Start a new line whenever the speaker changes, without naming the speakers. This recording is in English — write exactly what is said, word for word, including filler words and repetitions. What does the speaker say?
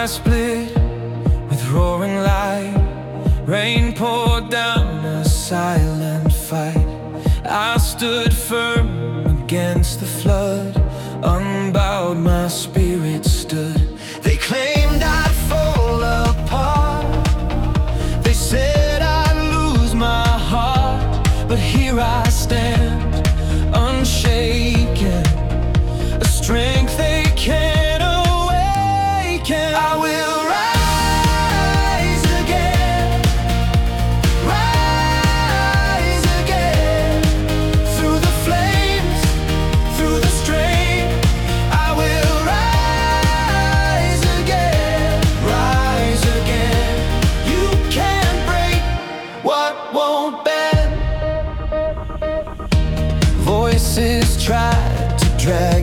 sky split with roaring light. Rain poured down, a silent fight. I stood firm against the flood, unbowed, my spirit stood. They claimed I'd fall apart, they said I'd lose my heart. But here I stand, unshaken, a strength they can't awaken. I will rise again, rise again, through the flames, through the strain. I will rise again, rise again. You can't break what won't bend. Voices try to drag